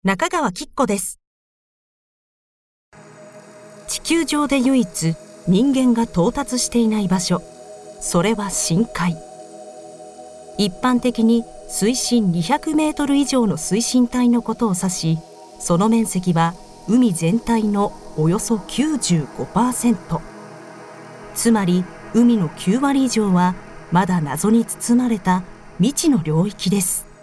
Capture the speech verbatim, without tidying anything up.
中川きっこです。地球上で唯一人間が到達していない場所、それは深海。一般的に水深にひゃくメートル以上の水深帯のことを指し、その面積は海全体のおよそ きゅうじゅうごパーセント。つまり海のきゅうわり以上はまだ謎に包まれた未知の領域です。